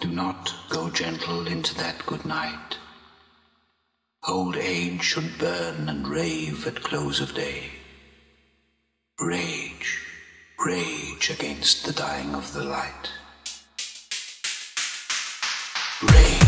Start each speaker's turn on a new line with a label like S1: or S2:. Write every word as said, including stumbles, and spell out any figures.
S1: Do not go gentle into that good night. Old age should burn and rave at close of day. Rage, rage against the dying of the light. Rage.